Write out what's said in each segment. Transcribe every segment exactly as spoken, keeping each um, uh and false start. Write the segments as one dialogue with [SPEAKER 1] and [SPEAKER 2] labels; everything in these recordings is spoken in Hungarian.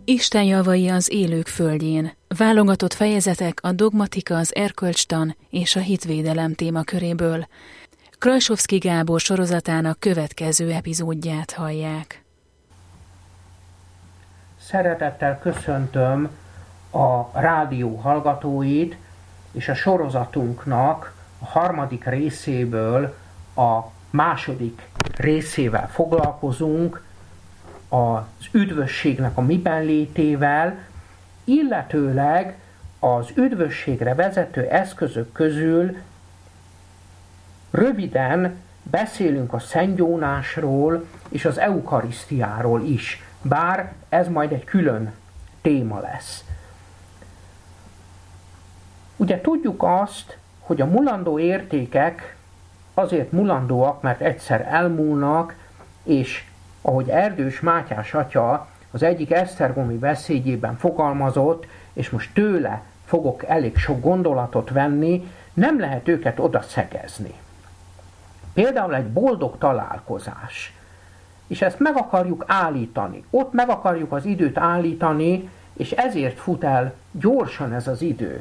[SPEAKER 1] Isten javai az élők földjén. Válogatott fejezetek a dogmatika, az erkölcstan és a hitvédelem témaköréből. Krajsovszky Gábor sorozatának következő epizódját hallják.
[SPEAKER 2] Szeretettel köszöntöm a rádió hallgatóit, és a sorozatunknak a harmadik részéből a második részével foglalkozunk, az üdvösségnek a miben létével, illetőleg az üdvösségre vezető eszközök közül röviden beszélünk a szentgyónásról és az eukarisztiáról is, bár ez majd egy külön téma lesz. Ugye tudjuk azt, hogy a mulandó értékek azért mulandóak, mert egyszer elmúlnak, és ahogy Erdős Mátyás atya az egyik esztergomi beszédjében fogalmazott, és most tőle fogok elég sok gondolatot venni, nem lehet őket oda szegezni. Például egy boldog találkozás, és ezt meg akarjuk állítani, ott meg akarjuk az időt állítani, és ezért fut el gyorsan ez az idő.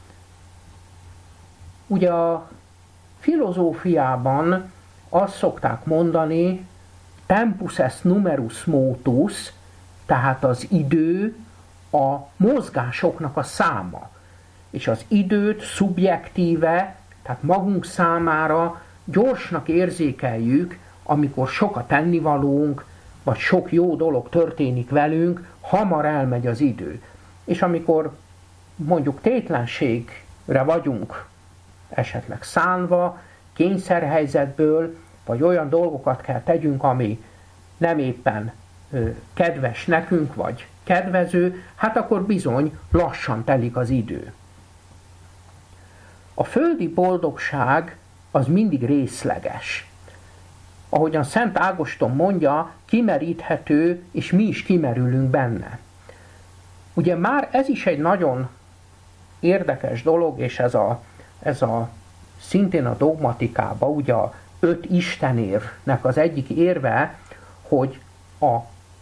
[SPEAKER 2] Ugye a filozófiában azt szokták mondani, tempus est numerus motus, tehát az idő a mozgásoknak a száma. És az időt szubjektíve, tehát magunk számára gyorsnak érzékeljük, amikor sok a tennivalónk, vagy sok jó dolog történik velünk, hamar elmegy az idő. És amikor mondjuk tétlenségre vagyunk esetleg szánva, kényszerhelyzetből, vagy olyan dolgokat kell tegyünk, ami nem éppen ö, kedves nekünk, vagy kedvező, hát akkor bizony lassan telik az idő. A földi boldogság az mindig részleges. Ahogyan Szent Ágoston mondja, kimeríthető, és mi is kimerülünk benne. Ugye már ez is egy nagyon érdekes dolog, és ez a, ez a szintén a dogmatikában, ugye a öt istenérvnek az egyik érve, hogy a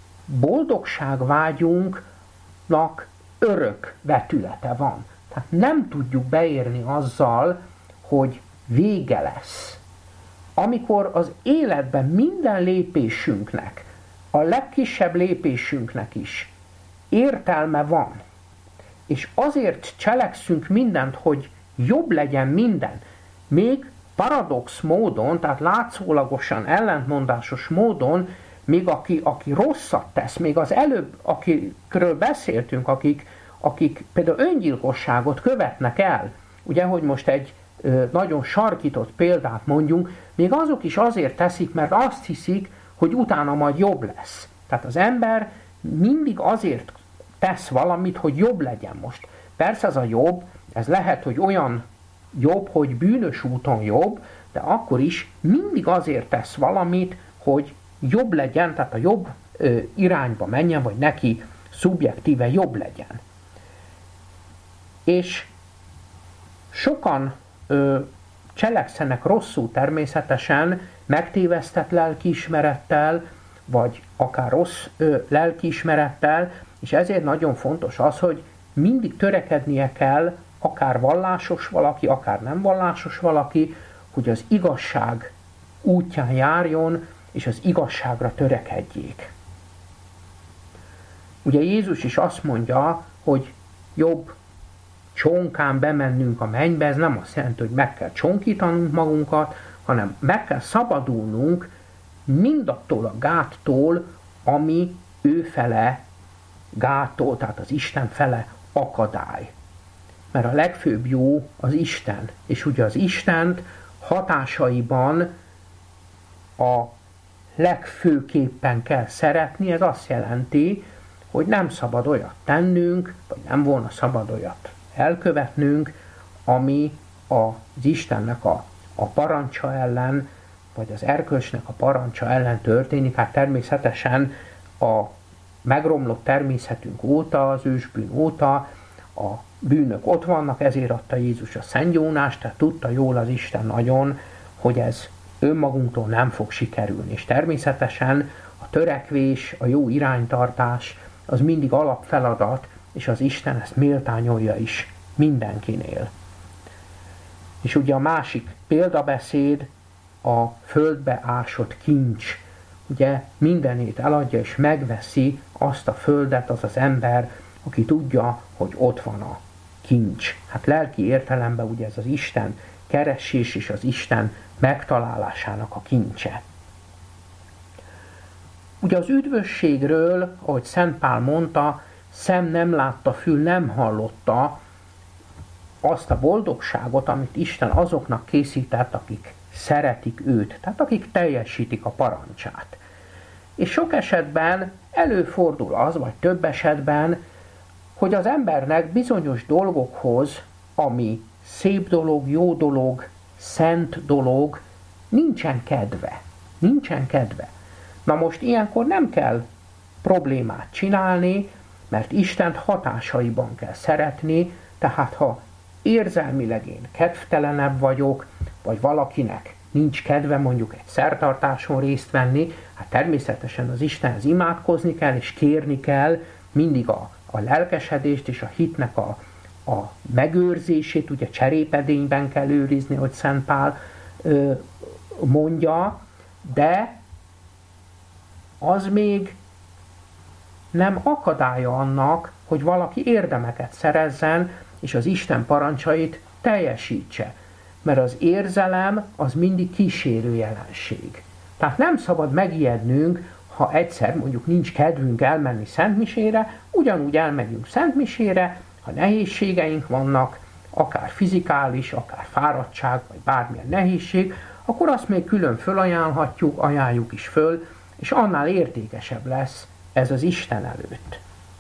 [SPEAKER 2] boldogságvágyunknak örök vetülete van. Tehát nem tudjuk beérni azzal, hogy vége lesz. Amikor az életben minden lépésünknek, a legkisebb lépésünknek is értelme van, és azért cselekszünk mindent, hogy jobb legyen minden, még paradox módon, tehát látszólagosan, ellentmondásos módon, még aki, aki rosszat tesz, még az előbb, akikről beszéltünk, akik, akik például öngyilkosságot követnek el, ugye, hogy most egy ö, nagyon sarkított példát mondjunk, még azok is azért teszik, mert azt hiszik, hogy utána majd jobb lesz. Tehát az ember mindig azért tesz valamit, hogy jobb legyen most. Persze ez a jobb, ez lehet, hogy olyan jobb, hogy bűnös úton jobb, de akkor is mindig azért tesz valamit, hogy jobb legyen, tehát a jobb ö, irányba menjen, vagy neki szubjektíve jobb legyen. És sokan ö, cselekszenek rosszul természetesen, megtévesztett lelkiismerettel, vagy akár rossz ö, lelkiismerettel, és ezért nagyon fontos az, hogy mindig törekednie kell, akár vallásos valaki, akár nem vallásos valaki, hogy az igazság útján járjon, és az igazságra törekedjék. Ugye Jézus is azt mondja, hogy jobb csonkán bemennünk a mennybe, ez nem azt jelenti, hogy meg kell csonkítanunk magunkat, hanem meg kell szabadulnunk mindattól a gáttól, ami őfele gáttól, tehát az Isten fele akadály. Mert a legfőbb jó az Isten, és ugye az Istent hatásaiban a legfőképpen kell szeretni, ez azt jelenti, hogy nem szabad olyat tennünk, vagy nem volna szabad olyat elkövetnünk, ami az Istennek a, a parancsa ellen, vagy az erkölcsnek a parancsa ellen történik. Hát természetesen a megromlott természetünk óta, az ősbűn óta a bűnök ott vannak, ezért adta Jézus a szentgyónást, tehát tudta jól az Isten nagyon, hogy ez önmagunktól nem fog sikerülni. És természetesen a törekvés, a jó iránytartás az mindig alapfeladat, és az Isten ezt méltányolja is mindenkinél. És ugye a másik példabeszéd a földbe ásott kincs. Ugye mindenét eladja és megveszi azt a földet az az ember, aki tudja, hogy ott van a kincs. Hát lelki értelemben ugye ez az Isten keresés és az Isten megtalálásának a kincse. Ugye az üdvösségről, ahogy Szent Pál mondta, szem nem látta, fül nem hallotta azt a boldogságot, amit Isten azoknak készített, akik szeretik őt, tehát akik teljesítik a parancsát. És sok esetben előfordul az, vagy több esetben, hogy az embernek bizonyos dolgokhoz, ami szép dolog, jó dolog, szent dolog, nincsen kedve. Nincsen kedve. Na most ilyenkor nem kell problémát csinálni, mert Istent hatásaiban kell szeretni, tehát ha érzelmileg én kedvtelenebb vagyok, vagy valakinek nincs kedve mondjuk egy szertartáson részt venni, hát természetesen az Istenhez imádkozni kell, és kérni kell mindig a, a lelkesedést és a hitnek a, a megőrzését, ugye cserépedényben kell őrizni, hogy Szent Pál ö, mondja, de az még nem akadálya annak, hogy valaki érdemeket szerezzen, és az Isten parancsait teljesítse. Mert az érzelem az mindig kísérő jelenség. Tehát nem szabad megijednünk, ha egyszer mondjuk nincs kedvünk elmenni szentmisére, ugyanúgy elmegyünk szentmisére, ha nehézségeink vannak, akár fizikális, akár fáradtság, vagy bármilyen nehézség, akkor azt még külön fölajánlhatjuk, ajánljuk is föl, és annál értékesebb lesz ez az Isten előtt.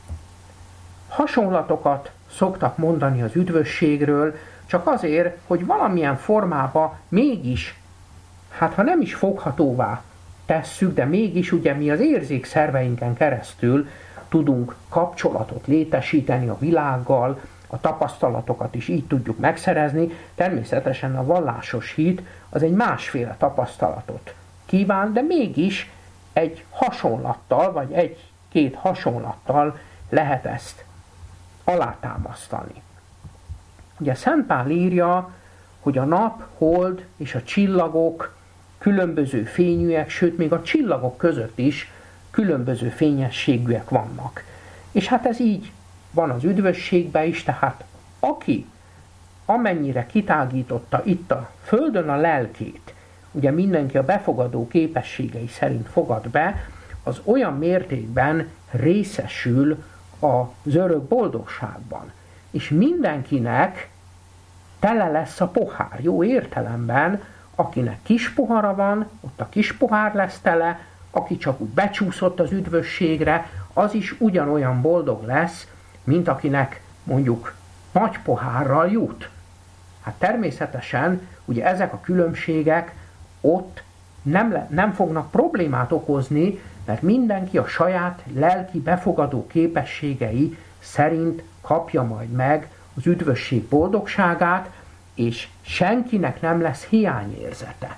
[SPEAKER 2] Hasonlatokat szoktak mondani az üdvösségről, csak azért, hogy valamilyen formában mégis, hát ha nem is foghatóvá tesszük, de mégis ugye mi az érzékszerveinken keresztül tudunk kapcsolatot létesíteni a világgal, a tapasztalatokat is így tudjuk megszerezni. Természetesen a vallásos hit az egy másféle tapasztalatot kíván, de mégis egy hasonlattal, vagy egy-két hasonlattal lehet ezt alátámasztani. Ugye Szent Pál írja, hogy a nap, hold és a csillagok különböző fényűek, sőt még a csillagok között is különböző fényességűek vannak. És hát ez így van az üdvösségben is, tehát aki amennyire kitágította itt a földön a lelkét, ugye mindenki a befogadó képességei szerint fogad be, az olyan mértékben részesül az örök boldogságban. És mindenkinek tele lesz a pohár, jó értelemben, akinek kis pohara van, ott a kis pohár lesz tele, aki csak úgy becsúszott az üdvösségre, az is ugyanolyan boldog lesz, mint akinek mondjuk nagy pohárral jut. Hát természetesen ugye ezek a különbségek ott nem, le, nem fognak problémát okozni, mert mindenki a saját lelki befogadó képességei szerint kapja majd meg az üdvösség boldogságát, és senkinek nem lesz hiányérzete.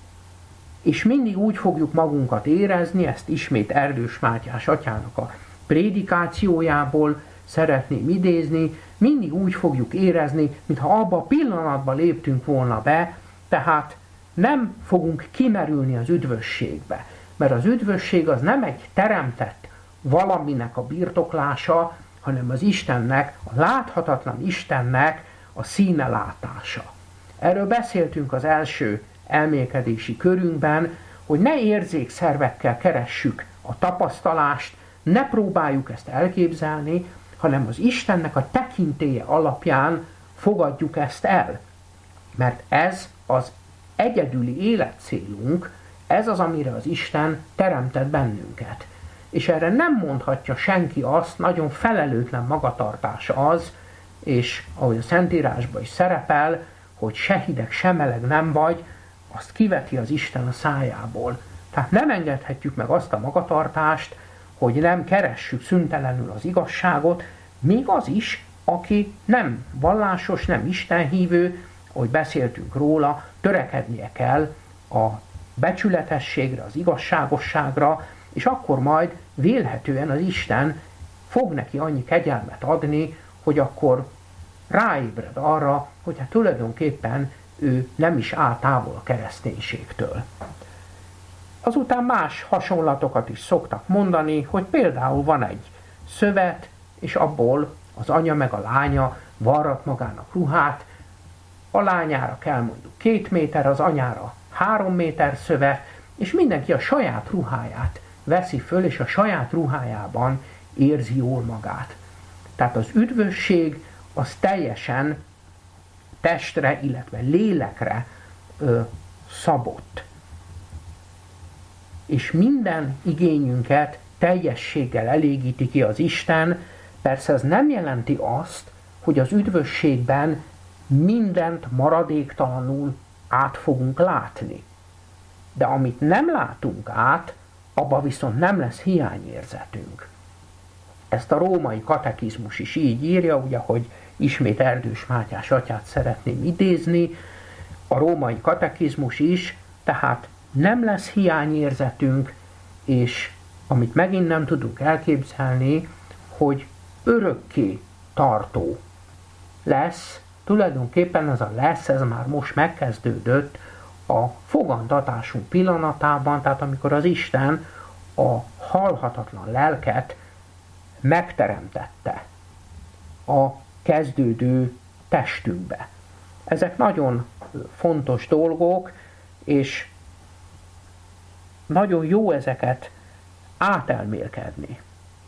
[SPEAKER 2] És mindig úgy fogjuk magunkat érezni, ezt ismét Erdős Mátyás atyának a prédikációjából szeretném idézni, mindig úgy fogjuk érezni, mintha abba a pillanatban léptünk volna be, tehát nem fogunk kimerülni az üdvösségbe, mert az üdvösség az nem egy teremtett valaminek a birtoklása, hanem az Istennek, a láthatatlan Istennek a színe látása. Erről beszéltünk az első elmélkedési körünkben, hogy ne érzékszervekkel keressük a tapasztalást, ne próbáljuk ezt elképzelni, hanem az Istennek a tekintélye alapján fogadjuk ezt el. Mert ez az egyedüli életcélunk, ez az, amire az Isten teremtett bennünket. És erre nem mondhatja senki azt, nagyon felelőtlen magatartás az, és ahogy a Szentírásban is szerepel, hogy se hideg, se meleg nem vagy, azt kiveti az Isten a szájából. Tehát nem engedhetjük meg azt a magatartást, hogy nem keressük szüntelenül az igazságot, még az is, aki nem vallásos, nem istenhívő, ahogy beszéltünk róla, törekednie kell a becsületességre, az igazságosságra, és akkor majd vélhetően az Isten fog neki annyi kegyelmet adni, hogy akkor ráébred arra, hogy hát tulajdonképpen ő nem is áll távol a kereszténységtől. Azután más hasonlatokat is szoktak mondani, hogy például van egy szövet, és abból az anya meg a lánya varrat magának ruhát, a lányára kell mondjuk két méter, az anyára három méter szövet, és mindenki a saját ruháját veszi föl, és a saját ruhájában érzi jól magát. Tehát az üdvösség az teljesen testre, illetve lélekre ö, szabott. És minden igényünket teljességgel elégíti ki az Isten. Persze ez nem jelenti azt, hogy az üdvösségben mindent maradéktalanul át fogunk látni. De amit nem látunk át, abba viszont nem lesz hiányérzetünk. Ezt a római katekizmus is így írja, ugye, hogy ismét Erdős Mátyás atyát szeretném idézni, a római katekizmus is, tehát nem lesz hiányérzetünk, és amit megint nem tudunk elképzelni, hogy örökké tartó lesz, tulajdonképpen ez a lesz, ez már most megkezdődött a fogantatásunk pillanatában, tehát amikor az Isten a halhatatlan lelket megteremtette a kezdődő testünkbe. Ezek nagyon fontos dolgok, és nagyon jó ezeket átelmélkedni.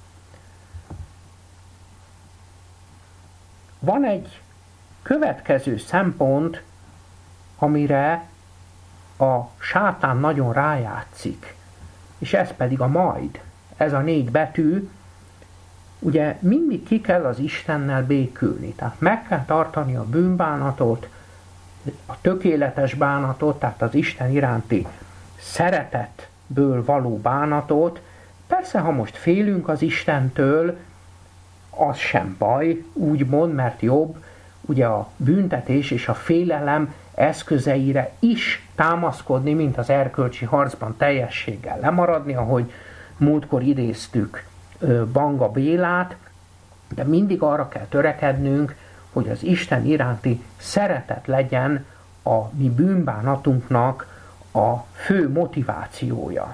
[SPEAKER 2] Van egy következő szempont, amire a sátán nagyon rájátszik, és ez pedig a majd. Ez a négy betű, ugye mindig ki kell az Istennel békülni, tehát meg kell tartani a bűnbánatot, a tökéletes bánatot, tehát az Isten iránti szeretetből való bánatot. Persze, ha most félünk az Istentől, az sem baj, úgymond, mert jobb, ugye a büntetés és a félelem eszközeire is támaszkodni, mint az erkölcsi harcban teljességgel lemaradni, ahogy múltkor idéztük Banga Bélát, de mindig arra kell törekednünk, hogy az Isten iránti szeretet legyen a mi bűnbánatunknak a fő motivációja.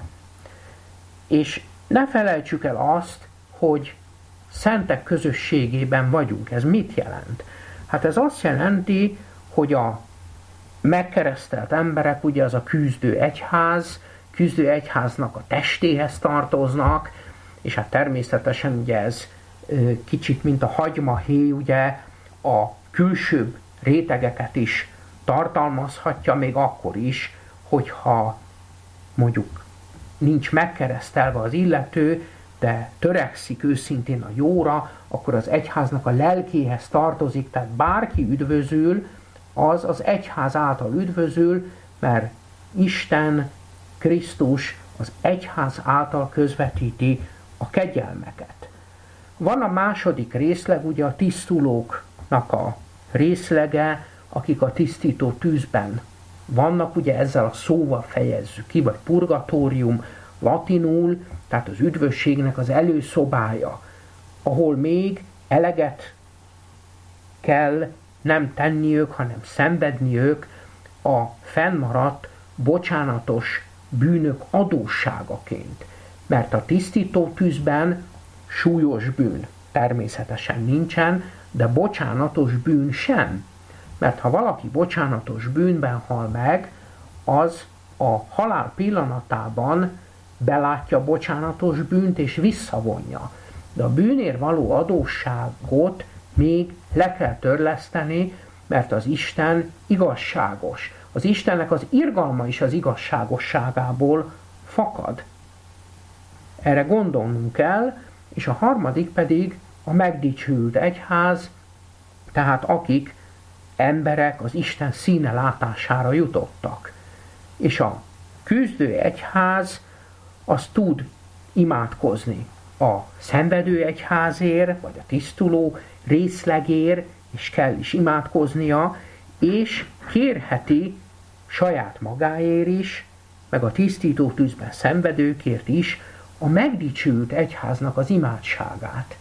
[SPEAKER 2] És ne felejtsük el azt, hogy szentek közösségében vagyunk. Ez mit jelent? Hát ez azt jelenti, hogy a megkeresztelt emberek, ugye az a küzdő egyház, küzdő egyháznak a testéhez tartoznak, és hát természetesen ugye ez kicsit mint a hagymahéj, ugye a külsőbb rétegeket is tartalmazhatja, még akkor is, hogyha mondjuk nincs megkeresztelve az illető, de törekszik őszintén a jóra, akkor az egyháznak a lelkéhez tartozik, tehát bárki üdvözül, az az egyház által üdvözül, mert Isten, Krisztus az egyház által közvetíti a kegyelmeket. Van a második részleg, ugye a tisztulóknak a részlege, akik a tisztító tűzben vannak, ugye ezzel a szóval fejezzük ki, vagy purgatórium latinul, tehát az üdvösségnek az előszobája, ahol még eleget kell nem tenniük, hanem szenvedniük a fennmaradt bocsánatos bűnök adósságaként. Mert a tisztító tűzben súlyos bűn természetesen nincsen, de bocsánatos bűn sem. Mert ha valaki bocsánatos bűnben hal meg, az a halál pillanatában belátja bocsánatos bűnt és visszavonja. De a bűnért való adósságot még le kell törleszteni, mert az Isten igazságos. Az Istennek az irgalma is az igazságosságából fakad. Erre gondolnunk kell, és a harmadik pedig a megdicsült egyház, tehát akik emberek az Isten színe látására jutottak. És a küzdő egyház az tud imádkozni a szenvedő egyházért, vagy a tisztuló részlegért, és kell is imádkoznia, és kérheti saját magáért is, meg a tisztító tűzben szenvedőkért is a megdicsült egyháznak az imádságát.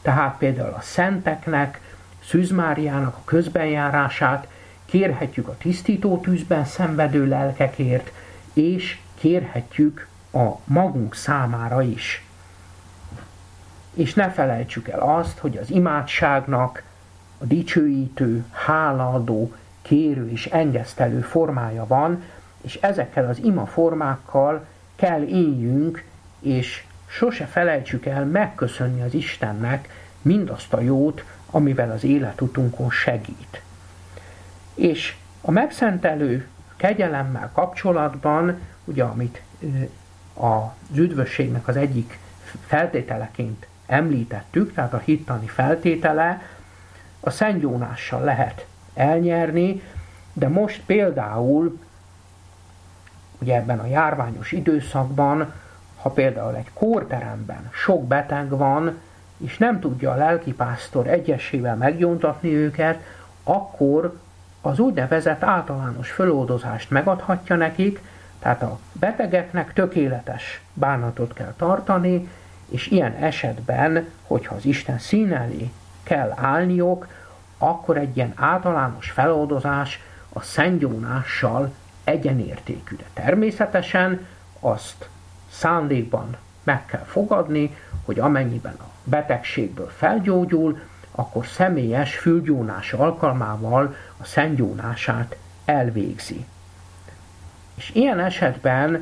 [SPEAKER 2] Tehát például a szenteknek, Szűz Máriának a közbenjárását, kérhetjük a tisztító tűzben szenvedő lelkekért, és kérhetjük a magunk számára is. És ne felejtsük el azt, hogy az imádságnak a dicsőítő, hálaadó, kérő és engesztelő formája van, és ezekkel az ima formákkal kell éljünk, és sose felejtsük el megköszönni az Istennek mindazt a jót, amivel az életutunkon segít. És a megszentelő kegyelemmel kapcsolatban, ugye amit az üdvösségnek az egyik feltételeként említettük, tehát a hittani feltétele, a szentgyónással lehet elnyerni, de most például ugye ebben a járványos időszakban, ha például egy kórteremben sok beteg van, és nem tudja a lelkipásztor egyesével meggyóntatni őket, akkor az úgynevezett általános föloldozást megadhatja nekik, tehát a betegeknek tökéletes bánatot kell tartani, és ilyen esetben, hogyha az Isten szín elé kell állniok, akkor egy ilyen általános feloldozás a szentgyónással egyenértékű. De természetesen azt szándékban meg kell fogadni, hogy amennyiben a betegségből felgyógyul, akkor személyes fülgyónás alkalmával a szentgyónását elvégzi. És ilyen esetben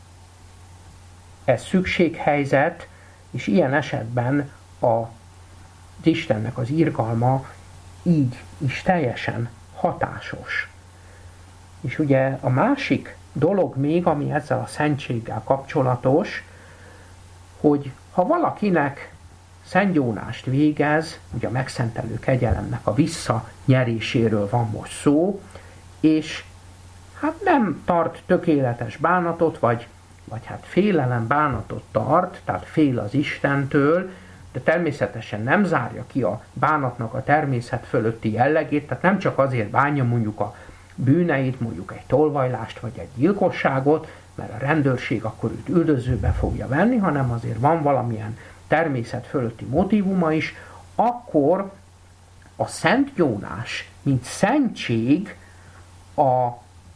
[SPEAKER 2] ez szükséghelyzet, és ilyen esetben a Istennek az irgalma így is teljesen hatásos. És ugye a másik dolog még, ami ezzel a szentséggel kapcsolatos, hogy ha valakinek szentgyónást végez, ugye a megszentelő kegyelemnek a visszanyeréséről van most szó, és hát nem tart tökéletes bánatot, vagy, vagy hát félelem bánatot tart, tehát fél az Istentől, de természetesen nem zárja ki a bánatnak a természet fölötti jellegét, tehát nem csak azért bánja mondjuk a bűneit, mondjuk egy tolvajlást vagy egy gyilkosságot, mert a rendőrség akkor őt üldözőbe fogja venni, hanem azért van valamilyen természet fölötti motívuma is, akkor a szentgyónás, mint szentség a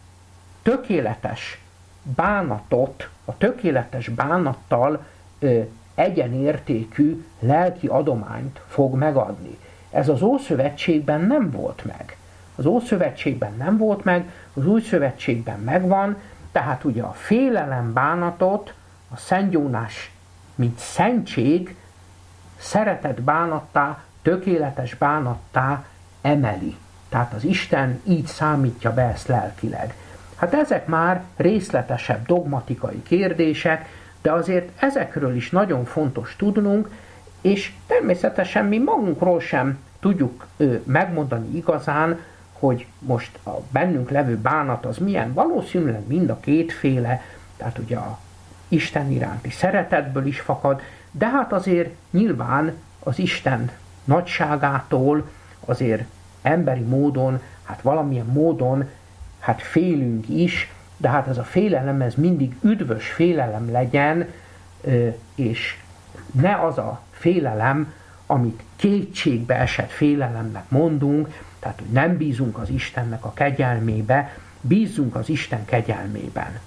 [SPEAKER 2] tökéletes bánatot, a tökéletes bánattal ö, egyenértékű lelki adományt fog megadni. Ez az Ószövetségben nem volt meg. Az Ószövetségben nem volt meg, az Új Szövetségben megvan, tehát ugye a félelem bánatot, a szentgyónás, mint szentség, szeretett bánattá, tökéletes bánattá emeli. Tehát az Isten így számítja be ezt lelkileg. Hát ezek már részletesebb dogmatikai kérdések, de azért ezekről is nagyon fontos tudnunk, és természetesen mi magunkról sem tudjuk ö, megmondani igazán, hogy most a bennünk levő bánat az milyen. Valószínűleg mind a kétféle, tehát ugye a Isten iránti szeretetből is fakad, de hát azért nyilván az Isten nagyságától azért emberi módon, hát valamilyen módon hát félünk is, de hát ez a félelem, ez mindig üdvös félelem legyen, és ne az a félelem, amit kétségbe esett félelemnek mondunk, tehát hogy nem bízunk az Istennek a kegyelmébe, bízzunk az Isten kegyelmében.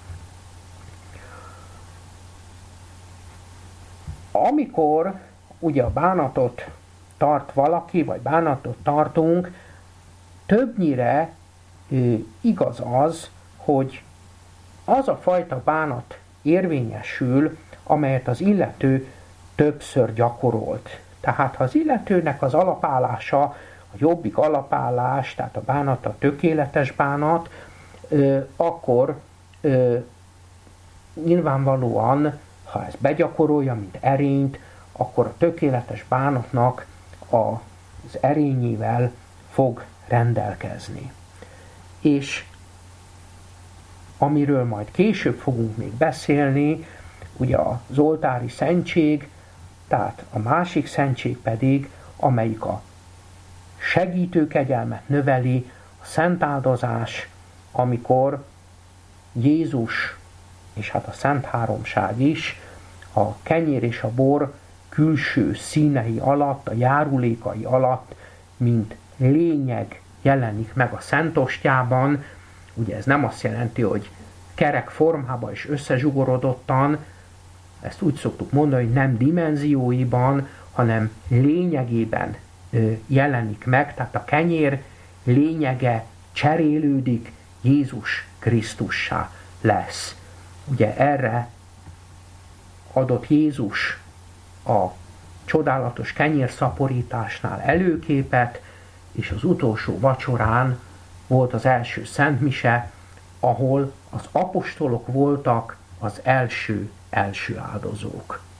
[SPEAKER 2] Amikor ugye a bánatot tart valaki, vagy bánatot tartunk, többnyire igaz az, hogy az a fajta bánat érvényesül, amelyet az illető többször gyakorolt. Tehát ha az illetőnek az alapállása, a jobbik alapállás, tehát a bánat a tökéletes bánat, akkor nyilvánvalóan, ha ezt begyakorolja, mint erényt, akkor a tökéletes bánatnak az erényével fog rendelkezni. És amiről majd később fogunk még beszélni, ugye az oltári szentség, tehát a másik szentség pedig, amelyik a segítő kegyelmet növeli, a szentáldozás, amikor Jézus és hát a Szent Háromság is a kenyér és a bor külső színei alatt, a járulékai alatt, mint lényeg jelenik meg a Szentostyában. Ugye ez nem azt jelenti, hogy kerek formában és összezsugorodottan, ezt úgy szoktuk mondani, hogy nem dimenzióiban, hanem lényegében jelenik meg, tehát a kenyér lényege cserélődik, Jézus Krisztussá lesz. Ugye erre adott Jézus a csodálatos kenyérszaporításnál előképet, és az utolsó vacsorán volt az első szentmise, ahol az apostolok voltak az első első áldozók.